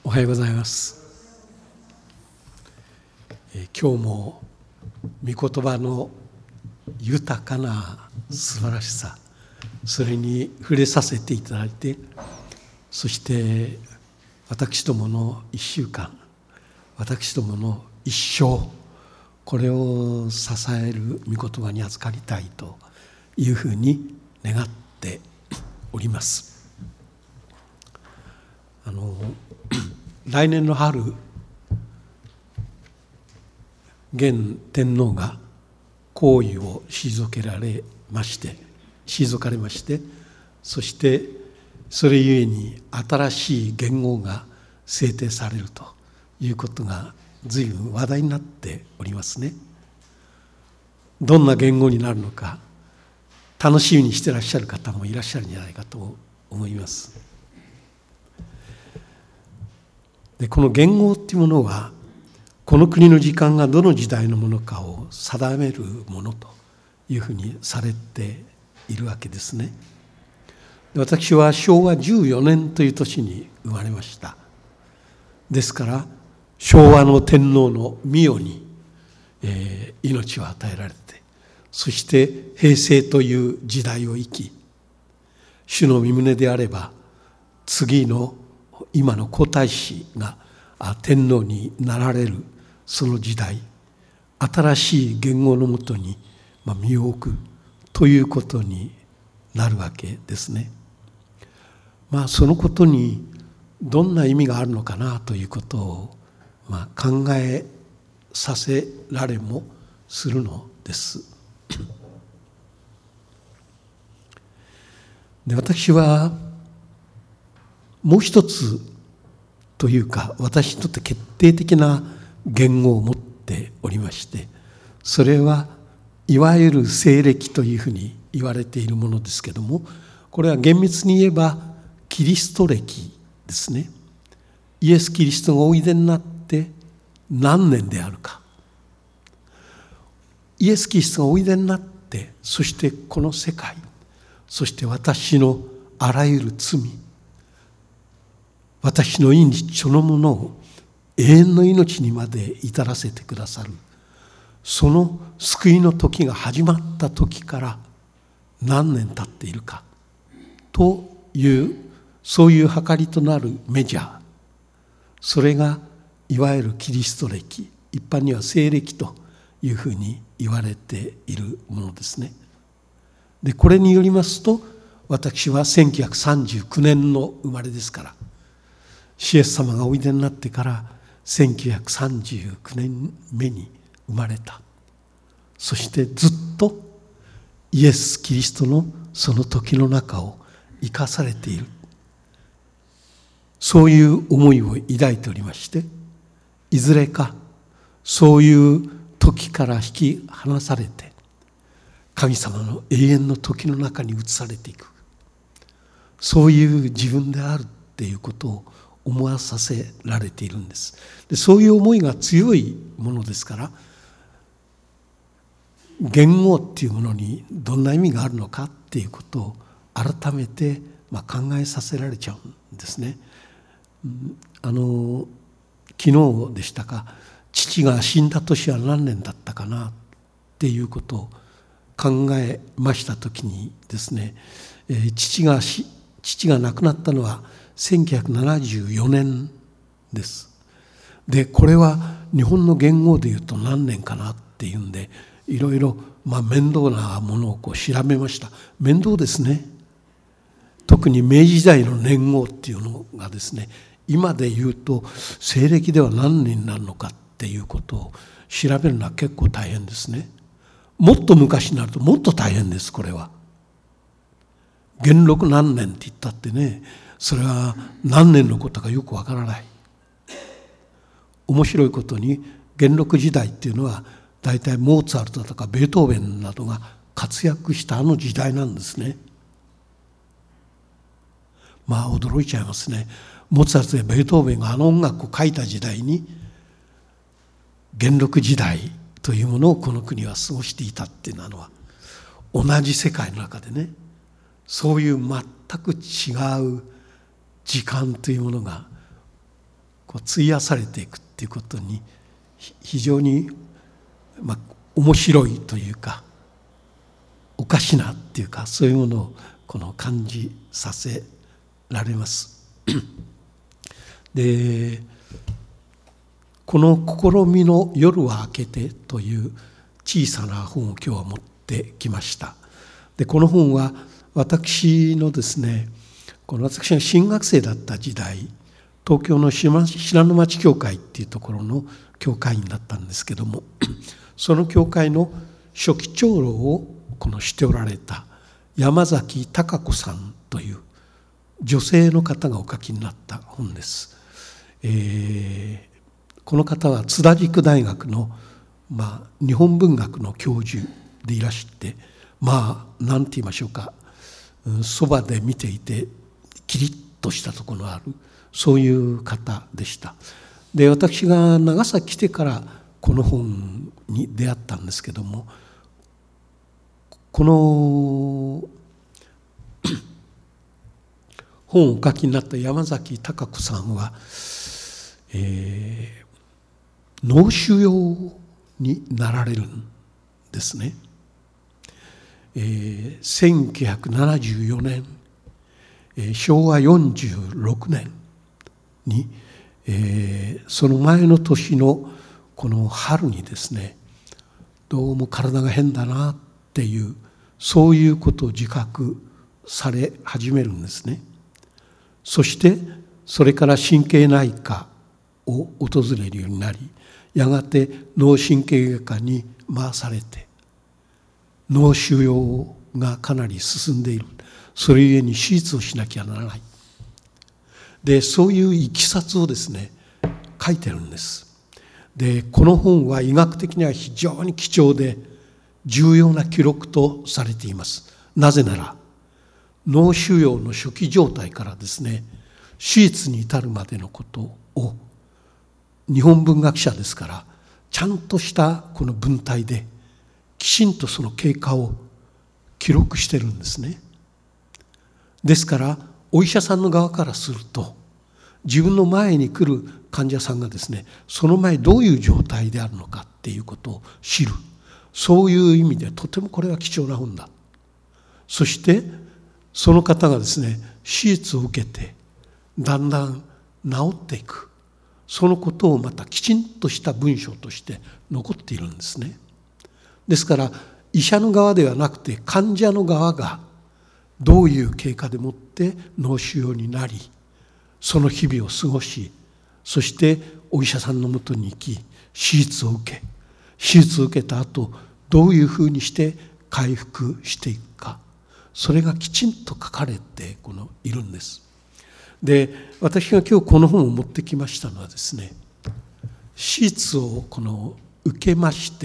おはようございます。今日も御言葉の豊かな素晴らしさ、それに触れさせていただいて、そして私どもの1週間、私どもの一生、これを支える御言葉に預かりたいというふうに願っております。来年の春、現天皇が皇位を退かれまして、そしてそれゆえに新しい元号が制定されるということが随分話題になっておりますね。どんな元号になるのか楽しみにしていらっしゃる方もいらっしゃるんじゃないかと思います。でこの元号っていうものは、この国の時間がどの時代のものかを定めるものというふうにされているわけですね。で私は昭和14年という年に生まれました。ですから昭和の天皇の御代に、命を与えられて、そして平成という時代を生き、主の御胸であれば次の今の皇太子が天皇になられるその時代、新しい元号のもとに身を置くということになるわけですね。そのことにどんな意味があるのかなということを考えさせられもするのです。で私はもう一つというか、私にとって決定的な元号を持っておりまして、それはいわゆる西暦というふうに言われているものですけども、これは厳密に言えばキリスト暦ですね。イエス・キリストがおいでになって何年であるか、イエス・キリストがおいでになって、そしてこの世界、そして私のあらゆる罪、私の命そのものを永遠の命にまで至らせてくださる、その救いの時が始まった時から何年経っているかという、そういう計りとなるメジャー、それがいわゆるキリスト暦、一般には西暦というふうに言われているものですね。でこれによりますと、私は1939年の生まれですから、シエス様がおいでになってから1939年目に生まれた。そしてずっとイエス・キリストのその時の中を生かされている、そういう思いを抱いておりまして、いずれかそういう時から引き離されて神様の永遠の時の中に移されていく、そういう自分であるっていうことを思わさせられているんです。でそういう思いが強いものですから、元号っていうものにどんな意味があるのかっていうことを改めて考えさせられちゃうんですね。昨日でしたか、父が死んだ年は何年だったかなっていうことを考えましたときにですね、父が亡くなったのは1974年です。でこれは日本の元号でいうと何年かなっていうんで、いろいろ面倒なものを調べました。面倒ですね。特に明治時代の年号っていうのがですね、今で言うと西暦では何年になるのかっていうことを調べるのは結構大変ですね。もっと昔になるともっと大変です。これは元禄何年って言ったってね、それは何年のことかよくわからない。面白いことに元禄時代っていうのはだいたいモーツァルトとかベートーベンなどが活躍したあの時代なんですね。驚いちゃいますね。モーツァルトやベートーベンがあの音楽を書いた時代に元禄時代というものをこの国は過ごしていたっていうのは、同じ世界の中でね、そういう全く違う時間というものが費やされていくっていうことに非常に面白いというかおかしなっていうか、そういうものを感じさせられます。で、この試みの夜は明けてという小さな本を今日は持ってきました。で、この本は私のですね、私が新学生だった時代、東京の信濃町教会っていうところの教会員だったんですけども、その教会の初期長老をしておられた山崎貴子さんという女性の方がお書きになった本です。この方は津田塾大学の、日本文学の教授でいらして何て言いましょうか、そばで見ていてキリッとしたところのあるそういう方でした。で、私が長崎来てからこの本に出会ったんですけども、この本をお書きになった山崎貴子さんは、脳腫瘍になられるんですね。1974年、昭和46年に、その前の年のこの春にですね、どうも体が変だなっていう、そういうことを自覚され始めるんですね。そしてそれから神経内科を訪れるようになり、やがて脳神経外科に回されて、脳腫瘍がかなり進んでいる。それゆえに手術をしなきゃならない。で、そういういきさつをですね、書いてるんです。で、この本は医学的には非常に貴重で重要な記録とされています。なぜなら、脳腫瘍の初期状態からですね、手術に至るまでのことを日本文学者ですから、ちゃんとしたこの文体できちんとその経過を記録してるんですね。ですからお医者さんの側からすると、自分の前に来る患者さんがですね、その前どういう状態であるのかっていうことを知る、そういう意味でとてもこれは貴重な本だ。そしてその方がですね、手術を受けてだんだん治っていく、そのことをまたきちんとした文章として残っているんですね。ですから医者の側ではなくて患者の側がどういう経過でもって脳腫瘍になり、その日々を過ごし、そしてお医者さんのもとに行き手術を受け、手術を受けた後どういうふうにして回復していくか、それがきちんと書かれているんです。で、私が今日この本を持ってきましたのはですね、手術を受けまして、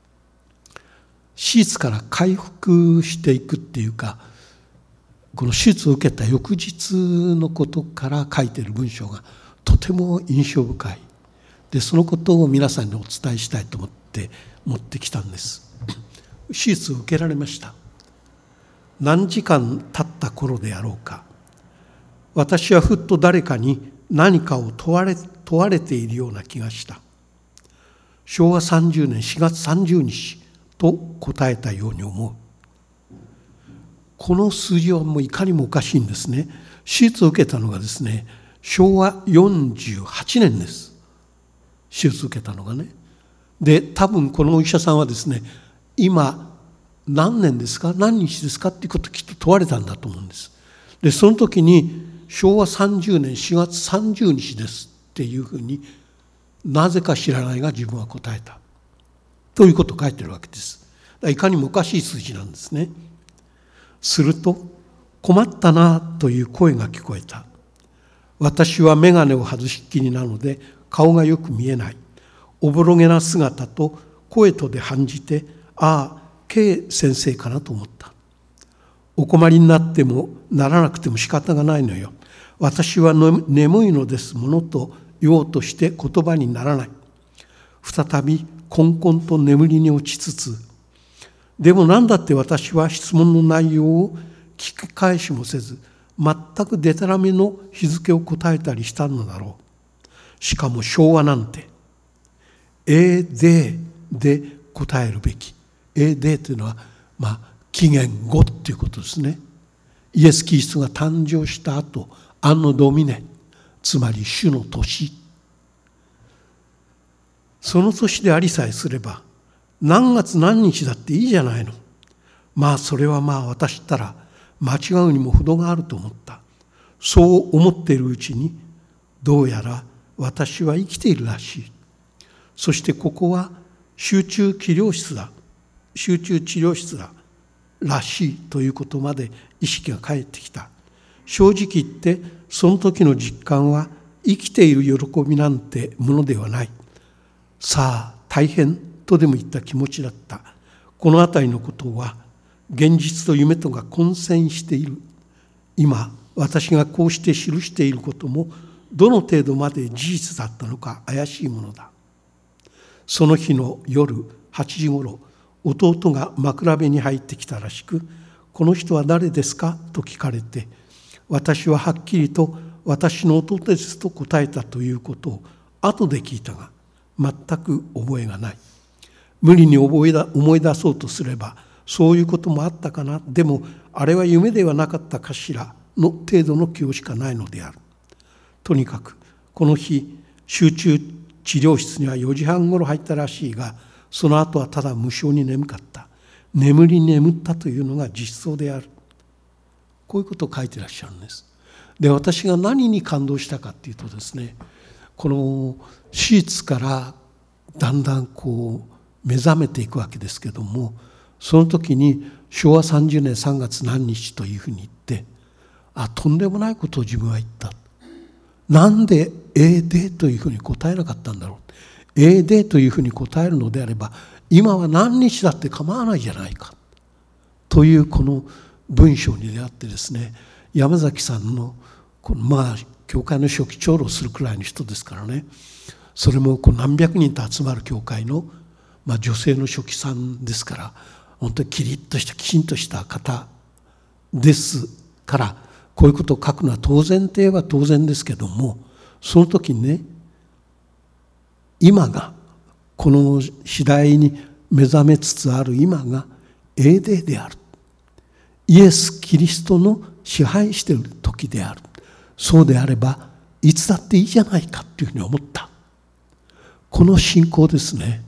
手術から回復していくっていうか、この手術を受けた翌日のことから書いている文章がとても印象深い。で、そのことを皆さんにお伝えしたいと思って持ってきたんです。手術を受けられました。何時間経った頃であろうか、私はふっと誰かに何かを問われているような気がした。昭和30年4月30日と答えたように思う。この数字はもういかにもおかしいんですね。手術を受けたのがですね、昭和48年です。手術を受けたのがね。で、多分このお医者さんはですね、今何年ですか、何日ですかっていうことをきっと問われたんだと思うんです。で、その時に昭和30年4月30日ですっていうふうに、なぜか知らないが自分は答えたということを書いてるわけです。いかにもおかしい数字なんですね。すると、困ったなという声が聞こえた。私は眼鏡を外しっきりなので顔がよく見えない。おぼろげな姿と声とで反じて、ああ、K 先生かなと思った。お困りになってもならなくても仕方がないのよ。私は眠いのですものと言おうとして言葉にならない。再びこんこんと眠りに落ちつつ、でも何だって私は質問の内容を聞き返しもせず、全くでたらめの日付を答えたりしたのだろう。 しかも昭和なんてエーデーで答えるべき。エーデーというのは紀元後ということですね。イエス・キリストが誕生した後、アンノドミネ、つまり主の年。その年でありさえすれば何月何日だっていいじゃないの。それは私ったら間違うにも程があると思った。そう思っているうちにどうやら私は生きているらしい。そしてここは集中治療室だらしいということまで意識が返ってきた。正直言ってその時の実感は生きている喜びなんてものではない。さあ大変とでも言った気持ちだった。このあたりのことは現実と夢とが混戦している。今私がこうして記していることもどの程度まで事実だったのか怪しいものだ。その日の夜8時ごろ、弟が枕辺に入ってきたらしく、この人は誰ですかと聞かれて、私ははっきりと私の弟ですと答えたということを後で聞いたが、全く覚えがない。無理に思い出そうとすれば、そういうこともあったかな、でもあれは夢ではなかったかしらの程度の記憶しかないのである。とにかくこの日集中治療室には4時半ごろ入ったらしいが、その後はただ無性に眠かった。眠ったというのが実相である。こういうことを書いてらっしゃるんです。で、私が何に感動したかっていうとですね、この手術からだんだん目覚めていくわけですけども、その時に昭和30年3月何日というふうに言って、とんでもないことを自分は言った。なんでエーデーというふうに答えなかったんだろう。エーデーというふうに答えるのであれば、今は何日だって構わないじゃないか。というこの文章に出会ってですね、山崎さんの教会の初期長老するくらいの人ですからね、それも何百人と集まる教会の、女性の書記さんですから、本当にキリッとしたきちんとした方ですから、こういうことを書くのは当然といえば当然ですけども、その時にね、今がこの次第に目覚めつつある今がエーデーである。イエス・キリストの支配している時である。そうであればいつだっていいじゃないかというふうに思った。この信仰ですね。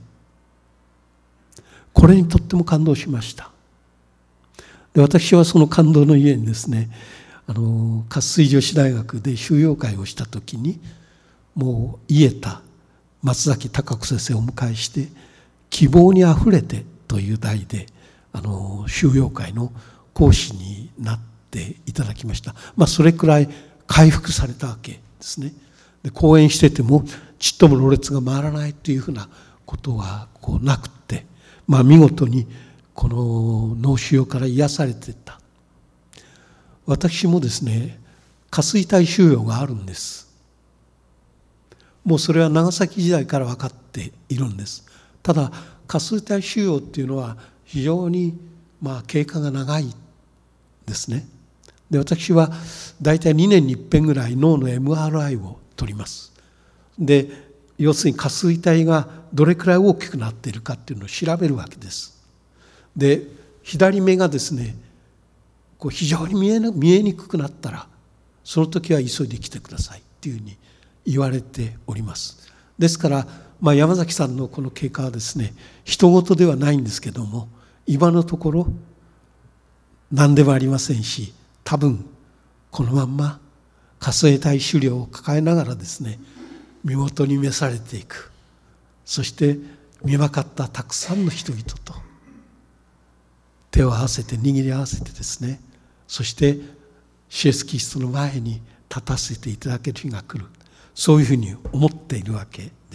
これにとっても感動しました。で、私はその感動のゆえにですね、渇水女子大学で修養会をした時に、もう癒えた松崎孝子先生をお迎えして「希望にあふれて」という題で修養会の講師になっていただきました。それくらい回復されたわけですね。で、講演しててもちっともろれつが回らないというふうなことはなくって、見事にこの脳腫瘍から癒されていった。私もですね、下垂体腫瘍があるんです。もうそれは長崎時代から分かっているんです。ただ下垂体腫瘍っていうのは非常に経過が長いですね。で、私はだいたい2年に一遍ぐらい脳の MRI を取ります。で、要するに下垂体がどれくらい大きくなっているかっていうのを調べるわけです。で、左目がですね、非常に見えにくくなったら、その時は急いで来てくださいっていうふうに言われております。ですから、山崎さんのこの経過はですね、人事ではないんですけども、今のところ何でもありませんし、多分このまんま下垂体腫瘍を抱えながらですね、身元に召されていく。そして見分かったたくさんの人々と手を合わせて握り合わせてですね、そしてイエス・キリストの前に立たせていただける日が来る。そういうふうに思っているわけです。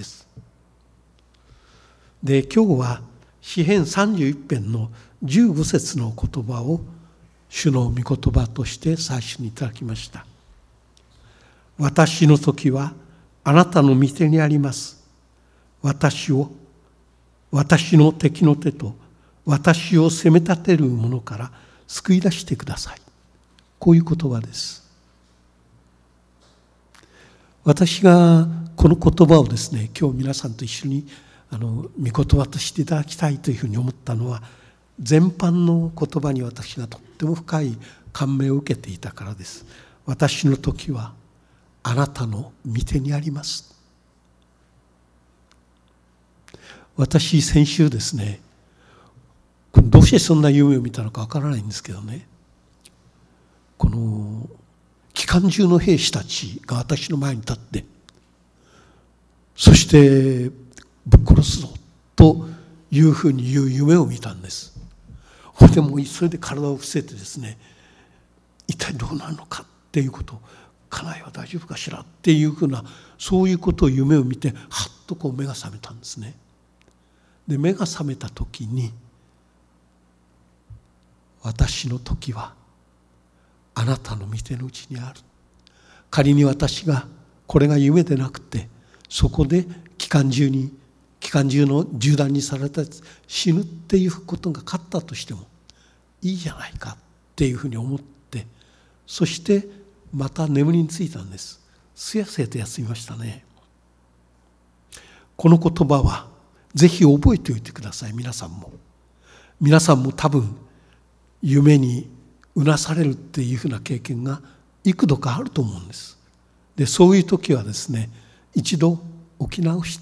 で、今日は詩編31編の15節の言葉を主の御言葉として最初にいただきました。私の時はあなたの御手にあります。私を私の敵の手と私を責め立てる者から救い出してください。こういう言葉です。私がこの言葉をですね、今日皆さんと一緒に御言葉としていただきたいというふうに思ったのは、全般の言葉に私がとっても深い感銘を受けていたからです。私の時はあなたの御手にあります。私先週ですね、どうしてそんな夢を見たのかわからないんですけどね、この機関銃の兵士たちが私の前に立って、そしてぶっ殺すぞというふうに言う夢を見たんです。それでもうそれで体を伏せてですね、一体どうなるのかっていうことを、家内は大丈夫かしらっていうふうな、そういうことを夢を見て、はっとこう目が覚めたんですね。で、目が覚めた時に、私の時はあなたの御手の内にある。仮に私がこれが夢でなくて、そこで機関銃の銃弾にされた死ぬっていうことが勝ったとしてもいいじゃないかっていうふうに思って、そしてまた眠りについたんです。すやすやと休みましたね。この言葉はぜひ覚えておいてください。皆さんも多分夢にうなされるっていうふうな経験が幾度かあると思うんです。で、そういう時はですね、一度起き直して、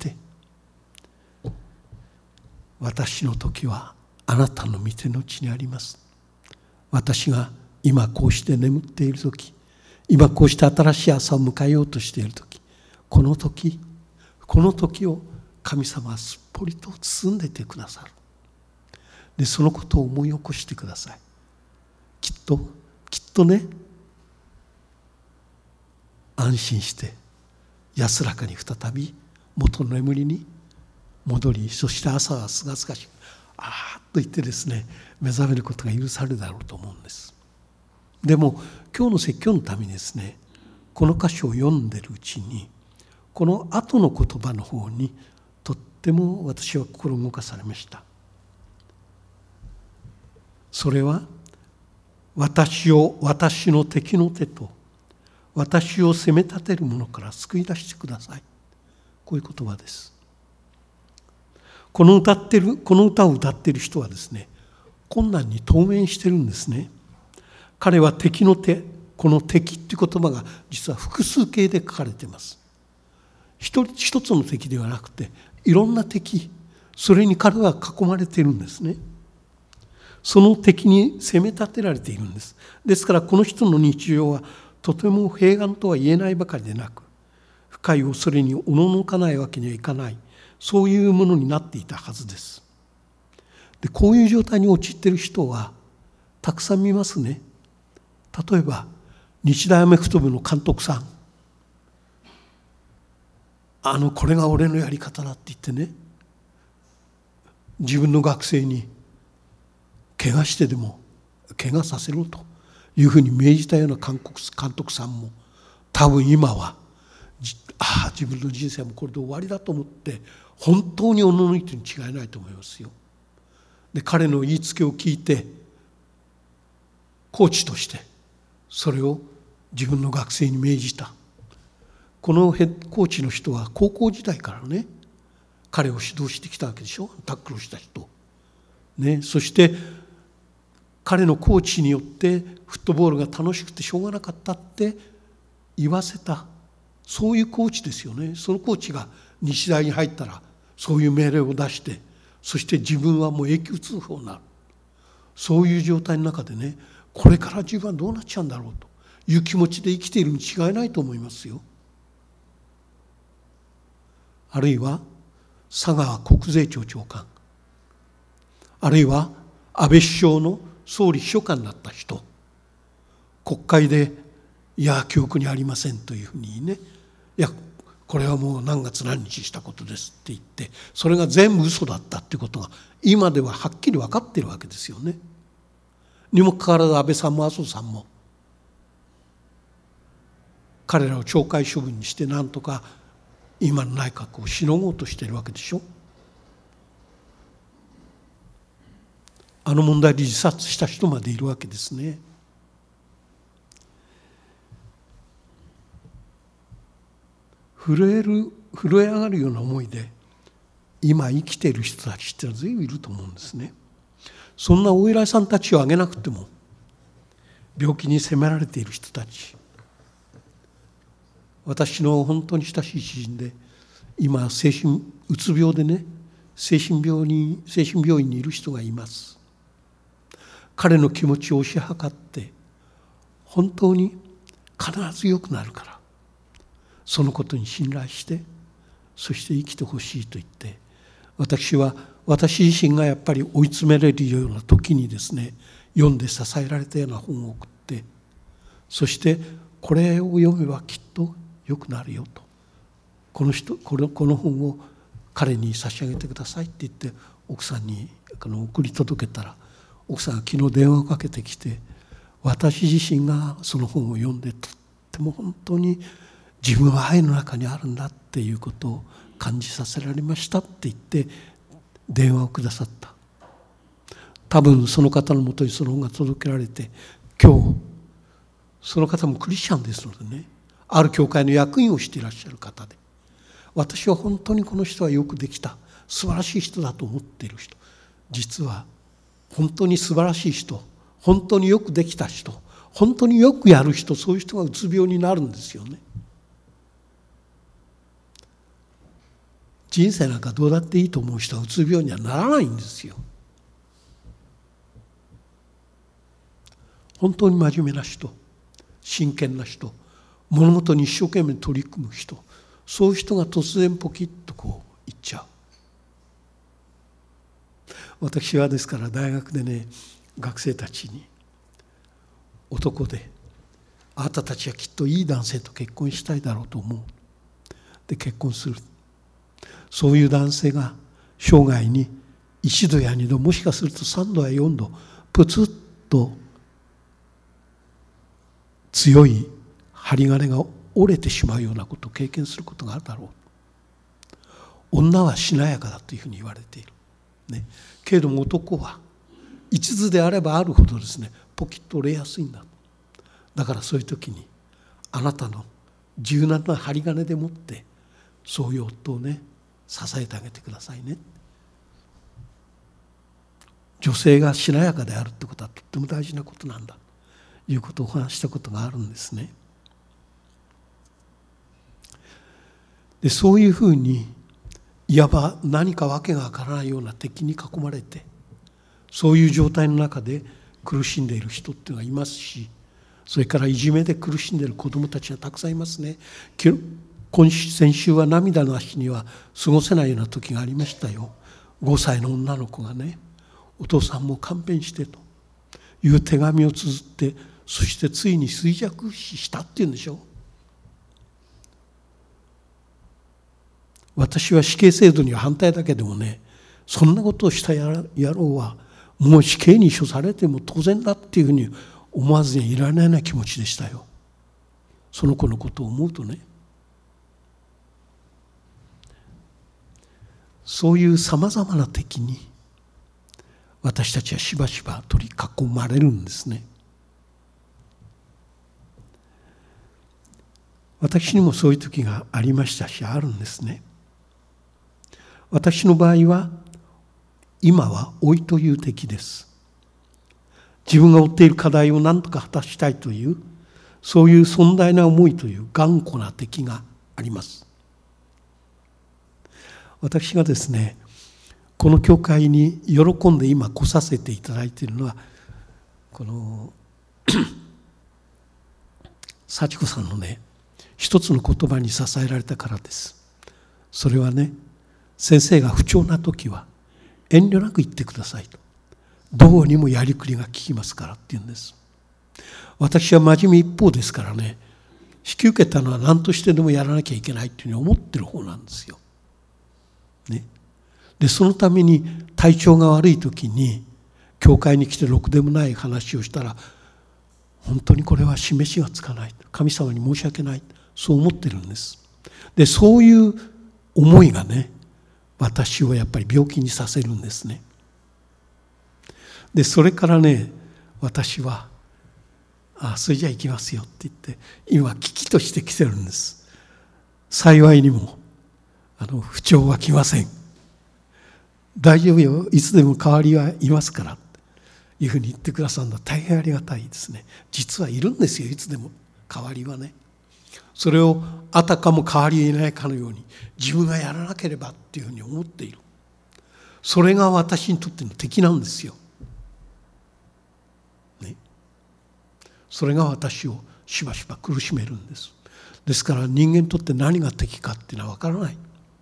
私の時はあなたの御手の内にあります。私が今こうして眠っている時、今こうして新しい朝を迎えようとしている時、この時を神様はすっぽりと包んでてくださる。で、そのことを思い起こしてください。きっとね、安心して安らかに再び元の眠りに戻り、そして朝はすがすがしくあーっと言ってですね、目覚めることが許されるだろうと思うんです。でも今日の説教のためにですね、この箇所を読んでるうちに、この後の言葉の方にとっても私は心動かされました。それは、私を私の敵の手と私を責め立てるものから救い出してください。こういう言葉です。この歌を歌っている人はですね、困難に直面してるんですね。彼は敵の手、この敵っていう言葉が実は複数形で書かれています。一つの敵ではなくて、いろんな敵、それに彼は囲まれているんですね。その敵に責め立てられているんです。ですからこの人の日常はとても平安とは言えないばかりでなく、深い恐れにおののかないわけにはいかない、そういうものになっていたはずです。で、こういう状態に陥っている人はたくさん見ますね。例えば日大アメフト部の監督さん、これが俺のやり方だって言ってね、自分の学生に怪我してでも怪我させろというふうに命じたような監督さんも、多分今は自分の人生もこれで終わりだと思って本当におののいてに違いないと思いますよ。で、彼の言いつけを聞いてコーチとしてそれを自分の学生に命じた。このヘッドコーチの人は高校時代からね、彼を指導してきたわけでしょ。タックルをした人ね。そして彼のコーチによってフットボールが楽しくてしょうがなかったって言わせた、そういうコーチですよね。そのコーチが日大に入ったらそういう命令を出して、そして自分はもう永久痛風になる、そういう状態の中でね、これから自分はどうなっちゃうんだろうという気持ちで生きているに違いないと思いますよ。あるいは佐川国税庁長官、あるいは安倍首相の総理秘書官になった人、国会でいや記憶にありませんというふうにね、いやこれはもう何月何日したことですって言って、それが全部嘘だったっていうことが今でははっきり分かっているわけですよね。にもかかわらず安倍さんも麻生さんも彼らを懲戒処分にしてなんとか今の内閣をしのごうとしているわけでしょ。あの問題で自殺した人までいるわけですね。震える震え上がるような思いで今生きている人たちってのは随分いると思うんですね。そんなお偉いさんたちを挙げなくても、病気に責められている人たち、私の本当に親しい知人で今うつ病でね、精神病院にいる人がいます。彼の気持ちを推し量って本当に必ず良くなるから、そのことに信頼して、そして生きてほしいと言って、私自身がやっぱり追い詰められるような時にですね、読んで支えられたような本を送って、そしてこれを読めばきっと良くなるよと、この本を彼に差し上げてくださいって言って奥さんに送り届けたら、奥さんが昨日電話をかけてきて、私自身がその本を読んでとっても本当に自分は愛の中にあるんだっていうことを感じさせられましたって言って電話をくださった。多分その方のもとにその本が届けられて、今日その方もクリスチャンですのでね、ある教会の役員をしていらっしゃる方で、私は本当にこの人はよくできた素晴らしい人だと思っている人、実は本当に素晴らしい人、本当によくできた人、本当によくやる人、そういう人がうつ病になるんですよね。人生なんかどうだっていいと思う人はうつ病にはならないんですよ。本当に真面目な人、真剣な人、物事に一生懸命取り組む人、そういう人が突然ポキッとこう言っちゃう。私はですから大学でね、学生たちに男で、あなたたちはきっといい男性と結婚したいだろうと思う。で結婚する。そういう男性が生涯に1度や2度、もしかすると3度や4度、プツッと強い針金が折れてしまうようなことを経験することがあるだろう。女はしなやかだというふうに言われている。ね、けれども男は一途であればあるほどですね、ポキッと折れやすいんだ。だからそういう時にあなたの柔軟な針金でもってそういう夫をね、支えてあげてくださいね。女性がしなやかであるってことはとっても大事なことなんだということをお話したことがあるんですね。でそういうふうにいわば何かわけがわからないような敵に囲まれて、そういう状態の中で苦しんでいる人っていうのがいますし、それからいじめで苦しんでいる子どもたちがたくさんいますね。先週は涙の足には過ごせないような時がありましたよ。5歳の女の子がね、お父さんも勘弁してという手紙を綴って、そしてついに衰弱死したっていうんでしょう。私は死刑制度には反対だけどもね、そんなことをした野郎はもう死刑に処されても当然だっていうふうに思わずにいられないような気持ちでしたよ。その子のことを思うとね、そういうさまざまな敵に私たちはしばしば取り囲まれるんですね。私にもそういう時がありましたし、あるんですね。私の場合は今は老いという敵です。自分が負っている課題を何とか果たしたいという、そういう尊大な思いという頑固な敵があります。私がですね、この教会に喜んで今来させていただいているのは、この幸子さんのね、一つの言葉に支えられたからです。それはね、先生が不調な時は遠慮なく言ってくださいと。どうにもやりくりが効きますからって言うんです。私は真面目一方ですからね、引き受けたのは何としてでもやらなきゃいけないというふうに思ってる方なんですよ。ね、でそのために体調が悪い時に教会に来てろくでもない話をしたら、本当にこれは示しがつかない、神様に申し訳ない、そう思ってるんです。でそういう思いがね、私をやっぱり病気にさせるんですね。でそれからね、私はそれじゃあ行きますよって言って今危機として来てるんです。幸いにも不調は来ません。大丈夫よ、いつでも代わりはいますからというふうに言ってくださるのは大変ありがたいですね。実はいるんですよ、いつでも代わりはね。それをあたかも代わりいないかのように自分がやらなければっていうふうに思っている。それが私にとっての敵なんですよ、ね、それが私をしばしば苦しめるんです。ですから人間にとって何が敵かっていうのは分からない。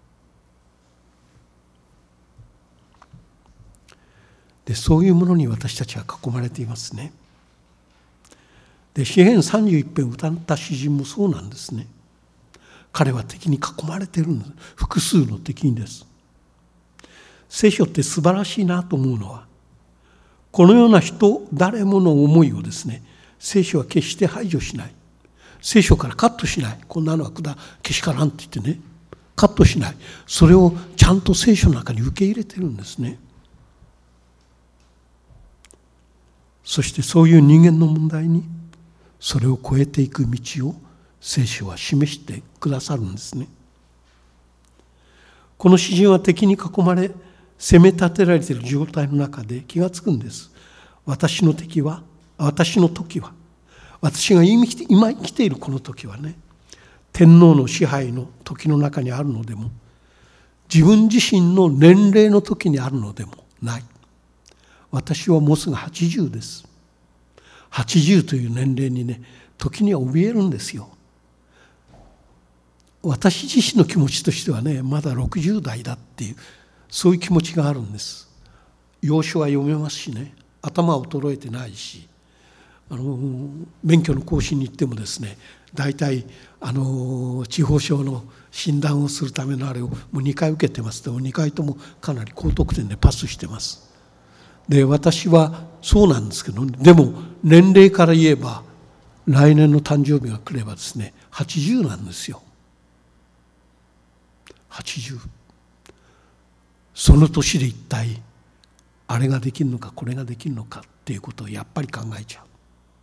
でそういうものに私たちは囲まれていますね。で詩編31編歌った詩人もそうなんですね。彼は敵に囲まれているんです。複数の敵にです。聖書って素晴らしいなと思うのは、このような人誰もの思いをですね、聖書は決して排除しない。聖書からカットしない。こんなのはけしからんって言ってね、カットしない。それをちゃんと聖書の中に受け入れてるんですね。そしてそういう人間の問題にそれを超えていく道を聖書は示してくださるんですね。この詩人は敵に囲まれ責め立てられている状態の中で気がつくんです。私の時は、私が今生きているこの時はね、天皇の支配の時の中にあるのでも、自分自身の年齢の時にあるのでもない。私はもうすぐ80です。80という年齢にね、時には怯えるんですよ。私自身の気持ちとしてはね、まだ60代だっていう、そういう気持ちがあるんです。要所は読めますしね、頭は衰えてないし、免許の更新に行ってもですね、大体地方省の診断をするためのあれをもう2回受けてます。でも2回ともかなり高得点でパスしてます。で私はそうなんですけど、でも年齢から言えば来年の誕生日が来ればですね、80なんですよ。80。その年で一体あれができるのかこれができるのかっていうことをやっぱり考えちゃ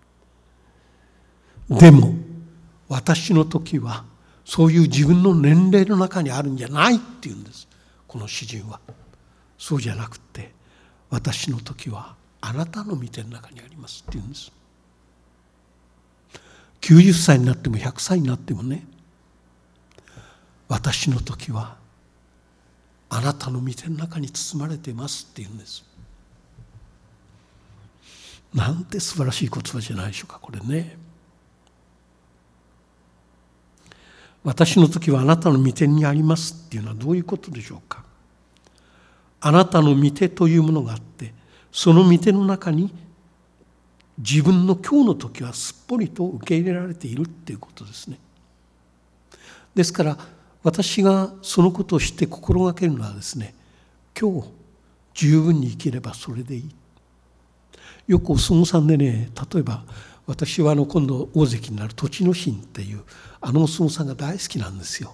う。でも私の時はそういう自分の年齢の中にあるんじゃないっていうんです、この詩人は。そうじゃなくて、私の時はあなたの御手の中にありますっていうんです。90歳になっても100歳になってもね、私の時はあなたの御手の中に包まれてますっていうんです。なんて素晴らしい言葉じゃないでしょうか、これね。私の時はあなたの御手にありますっていうのはどういうことでしょうか。あなたの御手というものがあって、その御手の中に自分の今日の時はすっぽりと受け入れられているっていうことですね。ですから私がそのことを知って心がけるのはですね、今日十分に生きればそれでいい。よくお相撲さんでね、例えば私は今度大関になる栃ノ心っていうお相撲さんが大好きなんですよ。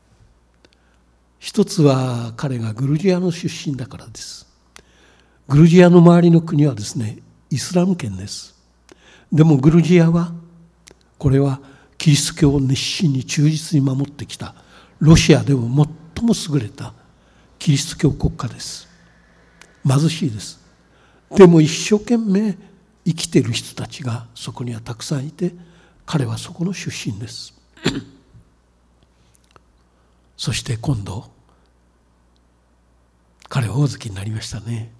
一つは彼がグルジアの出身だからです。グルジアの周りの国はですね、イスラム圏です。でもグルジアは、これはキリスト教を熱心に忠実に守ってきたロシアでも最も優れたキリスト教国家です。貧しいです。でも一生懸命生きている人たちがそこにはたくさんいて、彼はそこの出身ですそして今度彼は大関になりましたね。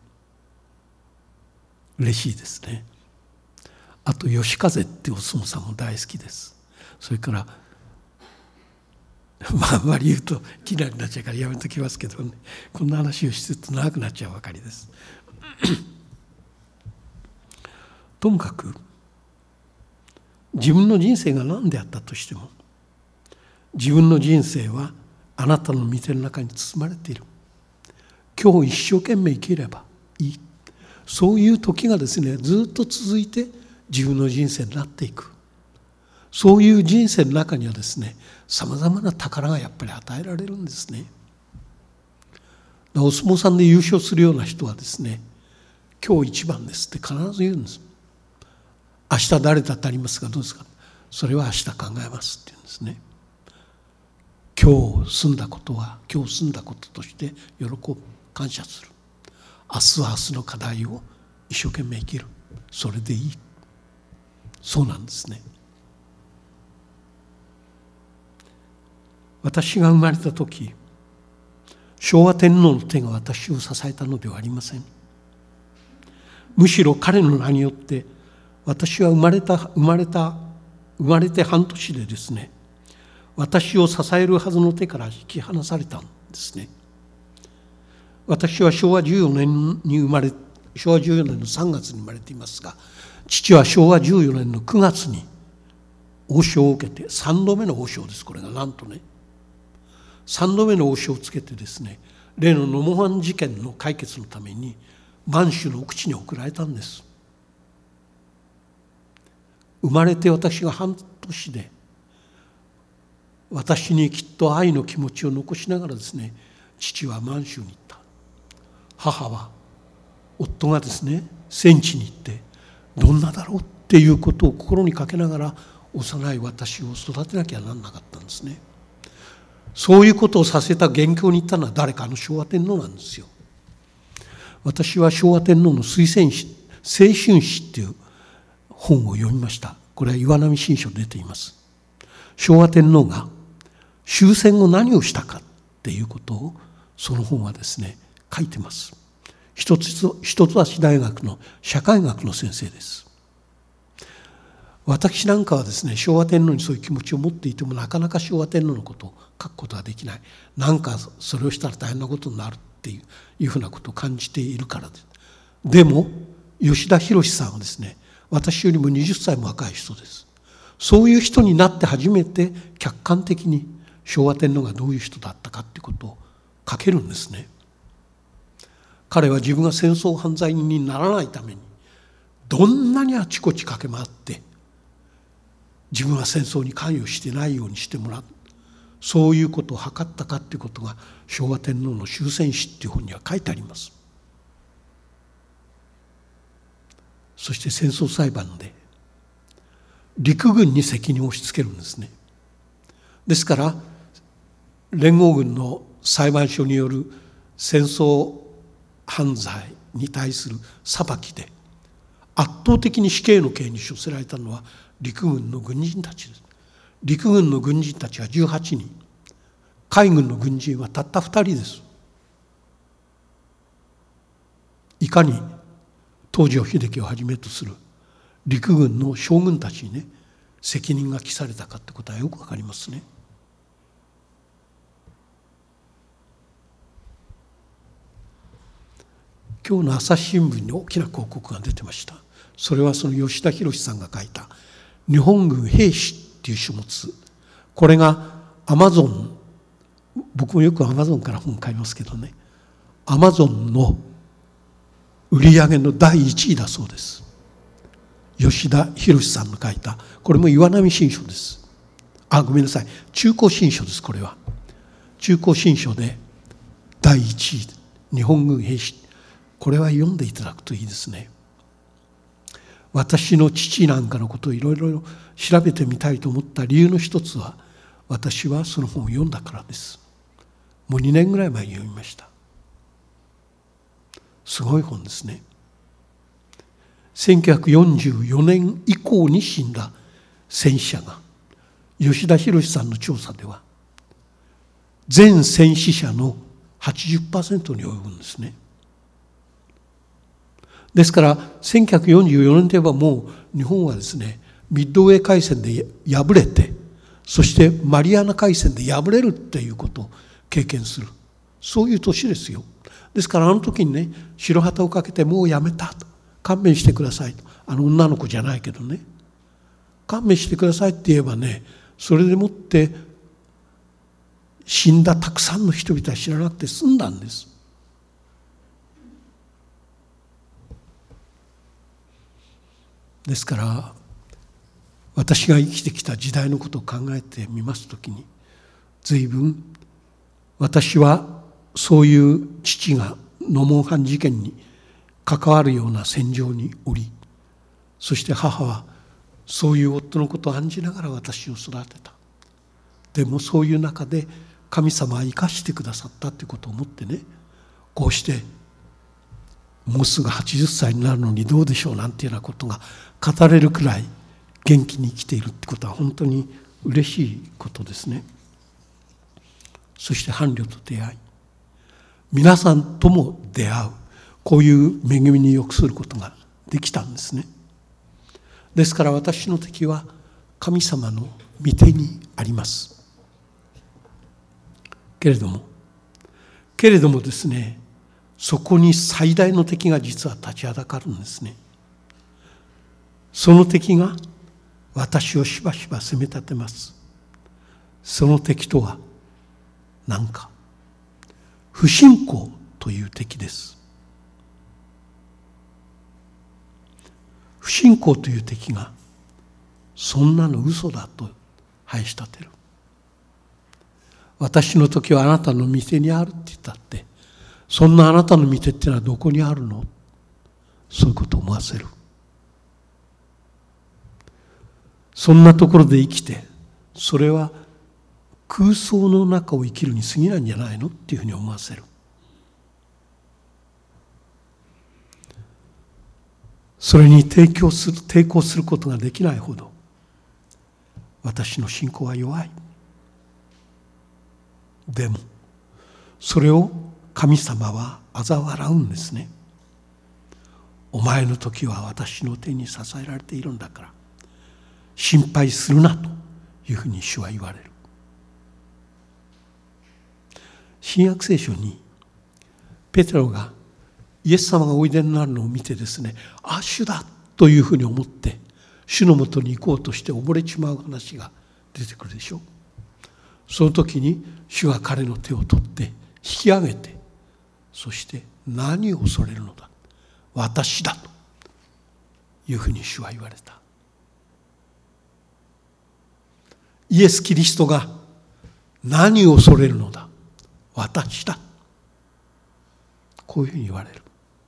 嬉しいですね。あと吉風ってお相撲さんも大好きです。それからあんまり言うと気になっちゃうからやめときますけどね、こんな話をしてると長くなっちゃうばかりですともかく自分の人生が何であったとしても、自分の人生はあなたの御手の中に包まれている。今日一生懸命生きればいい。そういう時がですね、ずっと続いて自分の人生になっていく。そういう人生の中にはですね、さまざまな宝がやっぱり与えられるんですね。お相撲さんで優勝するような人はですね、今日一番ですって必ず言うんです。明日誰だってありますがどうですか。それは明日考えますって言うんですね。 今日済んだこととして喜ぶ、感謝する。明日は明日の課題を一生懸命生きる。それでいい。そうなんですね。私が生まれた時、昭和天皇の手が私を支えたのではありません。むしろ彼の名によって私は生まれて半年でですね、私を支えるはずの手から引き離されたんですね。私は昭和14年の3月に生まれていますが、父は昭和14年の9月に王将を受けて、3度目の王将です。これがなんとね、3度目の王将をつけてですね、例のノモハン事件の解決のために満州の奥地に送られたんです。生まれて私が半年で、私にきっと愛の気持ちを残しながらですね、父は満州に行った。母は、夫がですね、戦地に行ってどんなだろうっていうことを心にかけながら幼い私を育てなきゃならなかったんですね。そういうことをさせた元凶に行ったのは誰か、昭和天皇なんですよ。私は昭和天皇の推薦詩、青春詩っていう本を読みました。これは岩波新書で出ています。昭和天皇が終戦後何をしたかっていうことをその本はですね書いてます。一橋大学の社会学の先生です。私なんかはですね、昭和天皇にそういう気持ちを持っていてもなかなか昭和天皇のことを書くことができない。なんかそれをしたら大変なことになるっていうふうなことを感じているからです。でも吉田博さんはですね、私よりも20歳も若い人です。そういう人になって初めて客観的に昭和天皇がどういう人だったかっていうことを書けるんですね。彼は自分が戦争犯罪人にならないためにどんなにあちこち駆け回って自分は戦争に関与してないようにしてもらう、そういうことを図ったかっていうことが昭和天皇の終戦史っていう本には書いてあります。そして戦争裁判で陸軍に責任を押し付けるんですね。ですから連合軍の裁判所による戦争犯罪に対する裁きで圧倒的に死刑の刑に処せられたのは陸軍の軍人たちです。陸軍の軍人たちは18人、海軍の軍人はたった2人です。いかに東條英機をはじめとする陸軍の将軍たちにね、責任が記されたかってことはよくわかりますね。今日の朝日新聞に大きな広告が出てました。それはその吉田博さんが書いた日本軍兵士っていう書物、これがアマゾン、僕もよくアマゾンから本買いますけどね、アマゾンの売り上げの第1位だそうです。吉田博さんの書いた、これも岩波新書です。ごめんなさい、中高新書です。これは中高新書で第1位、日本軍兵士。これは読んでいただくといいですね。私の父なんかのことをいろいろ調べてみたいと思った理由の一つは、私はその本を読んだからです。もう2年ぐらい前に読みました。すごい本ですね。1944年以降に死んだ戦死者が吉田博さんの調査では全戦死者の 80% に及ぶんですね。ですから1944年といえばもう日本はですね、ミッドウェー海戦で敗れて、そしてマリアナ海戦で敗れるっていうことを経験する、そういう年ですよ。ですからあの時にね、白旗をかけてもうやめたと、勘弁してくださいと、女の子じゃないけどね、勘弁してくださいって言えばね、それでもって死んだたくさんの人々は知らなくて済んだんです。ですから私が生きてきた時代のことを考えてみますときに、随分私はそういう父がノモンハン事件に関わるような戦場におり、そして母はそういう夫のことを案じながら私を育てた。 でもそういう中で神様は生かしてくださったということを思ってね、こうしてもうすぐ80歳になるのにどうでしょうなんていうようなことが語れるくらい元気に生きているってことは本当に嬉しいことですね。そして伴侶と出会い、皆さんとも出会う、こういう恵みに良くすることができたんですね。ですから私の敵は神様の御手にあります。けれどもですね、そこに最大の敵が実は立ちはだかるんですね。その敵が私をしばしば責め立てます。その敵とは何か、不信仰という敵です。不信仰という敵がそんなの嘘だと囃し立てる。私の時はあなたの御手にあるって言ったって、そんなあなたの御手ってのはどこにあるの？そういうことを思わせる。そんなところで生きて、それは空想の中を生きるに過ぎないんじゃないのっていうふうに思わせる。それに抵抗することができないほど私の信仰は弱い。でもそれを神様は嘲笑うんですね。お前の時は私の手に支えられているんだから心配するなというふうに主は言われる。新約聖書にペテロがイエス様がおいでになるのを見てですね、あ、主だというふうに思って主のもとに行こうとして溺れちまう話が出てくるでしょう。その時に主は彼の手を取って引き上げて、そして何を恐れるのだ、私だというふうに主は言われた。イエス・キリストが何を恐れるのだ、私だ、こういうふうに言われる。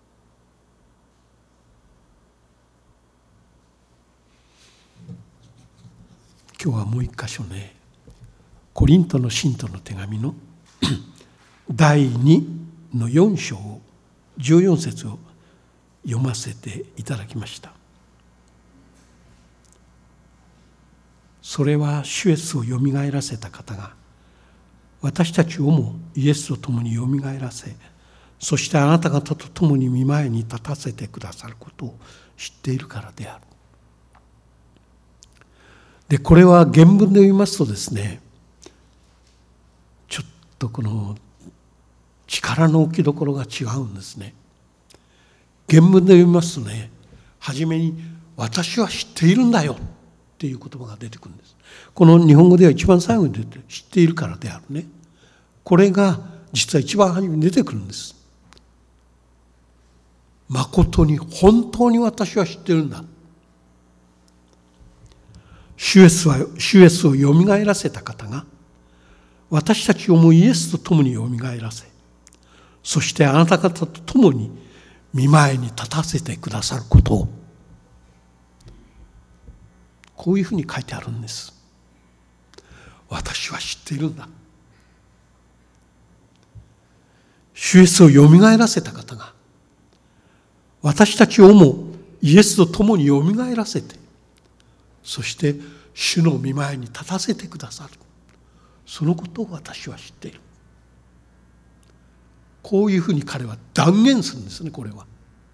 今日はもう一箇所ね、コリントの信徒の手紙の第2の4章を14節を読ませていただきました。それは主イエスをよみがえらせた方が私たちをもイエスと共によみがえらせ、そしてあなた方と共に御前に立たせてくださることを知っているからである。で、これは原文で読みますとですね、ちょっとこの力の置きどころが違うんですね。原文で読みますとね、初めに私は知っているんだよっていう言葉が出てくるんです。この日本語では一番最後に出て知っているからであるね。これが実は一番初めに出てくるんです。誠に本当に私は知っているんだ。主イエスをよみがえらせた方が私たちをもイエスと共によみがえらせ、そしてあなた方と共に御前に立たせてくださることを、こういうふうに書いてあるんです。私は知っているんだ。主イエスをよみがえらせた方が私たちをもイエスと共によみがえらせて、そして主の御前に立たせてくださる、そのことを私は知っている。こういうふうに彼は断言するんですね。これは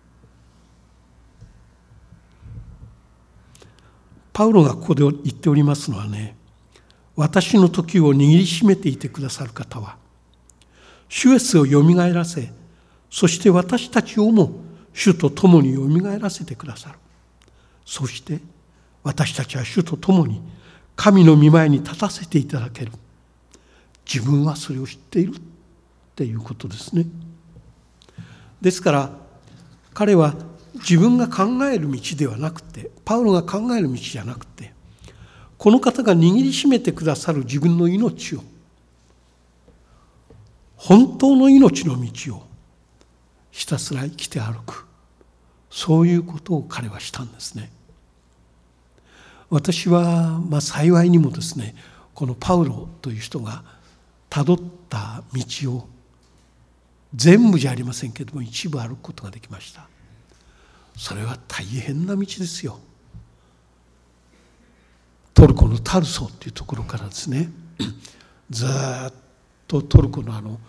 パウロがここで言っておりますのはね、私の時を握りしめていてくださる方は主イエスをよみがえらせ、そして私たちをも主と共によみがえらせてくださる。そして私たちは主と共に神の御前に立たせていただける。自分はそれを知っているっていうことですね。ですから彼は自分が考える道ではなくて、パウロが考える道じゃなくて、この方が握りしめてくださる自分の命を、本当の命の道をひたすら生きて歩く、そういうことを彼はしたんですね。私は幸いにもですね、 このパウロという人がたどった道を全部じゃありませんけども一部歩くことができました。それは大変な道ですよ。トルコのタルソというところからですね、ずっとトルコの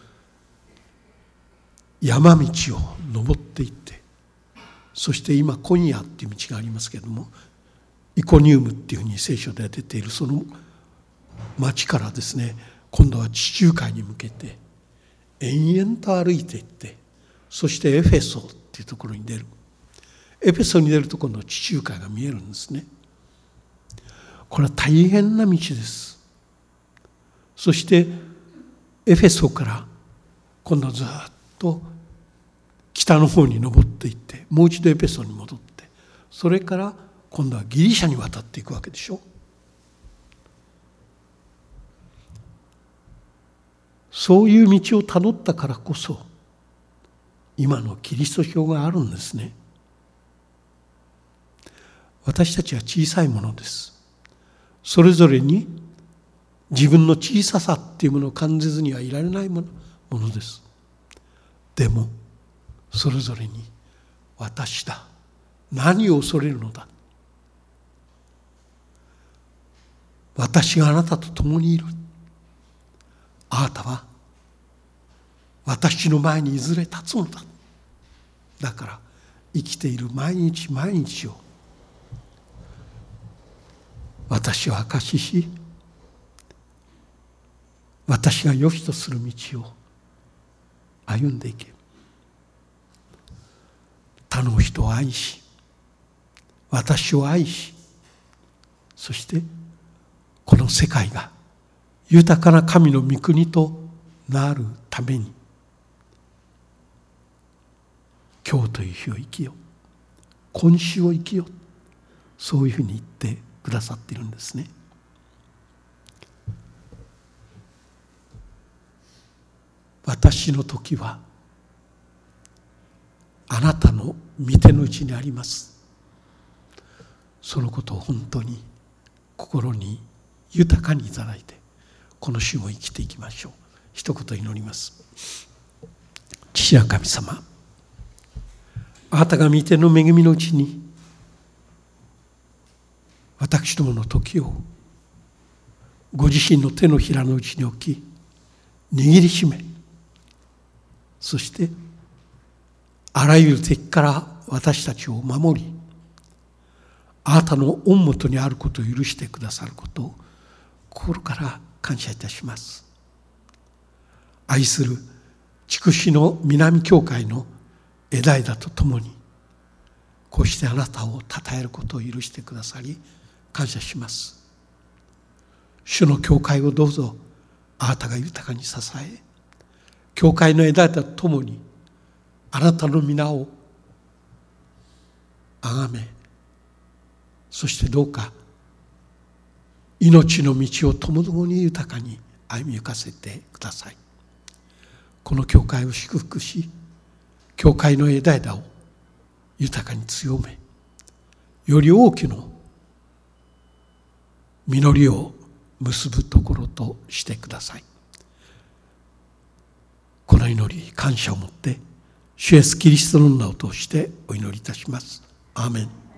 山道を登っていって、そして今コニアっていう道がありますけれども、イコニウムっていうふうに聖書で出ているその町からですね、今度は地中海に向けて延々と歩いていって、そしてエフェソっていうところに出る。エフェソに出ると今度は地中海が見えるんですね。これは大変な道です。そしてエフェソから今度はずっと北の方に登っていって、もう一度エフェソに戻って、それから今度はギリシャに渡っていくわけでしょ。そういう道をたどったからこそ今のキリスト教があるんですね。私たちは小さいものです。それぞれに自分の小ささっていうものを感じずにはいられないものです。でもそれぞれに私だ、何を恐れるのだ、私があなたと共にいる、あなたは私の前にいずれ立つのだ。だから生きている毎日毎日を私は証しし、私が良しとする道を歩んでいける。他の人を愛し、私を愛し、そしてこの世界が豊かな神の御国となるために、今日という日を生きよ、今週を生きよ、そういうふうに言ってくださっているんですね。私の時はあなたの御手の内にあります。そのことを本当に心に豊かにいただいて、この週も生きていきましょう。一言祈ります。父なる神様、あなたが御手の恵みのうちに私どもの時をご自身の手のひらのうちに置き、握りしめ、そしてあらゆる敵から私たちを守り、あなたの御元にあることを許してくださることを心から感謝いたします。愛する筑紫の南教会の枝々とともに、こうしてあなたを称えることを許してくださり感謝します。主の教会をどうぞあなたが豊かに支え、教会の枝々とともにあなたの皆をあがめ、そしてどうか命の道をともどもに豊かに歩みゆかせてください。この教会を祝福し、教会の枝々を豊かに強め、より大きな実りを結ぶところとしてください。この祈り、感謝を持って主イエスキリストの名を通してお祈りいたします。アーメン。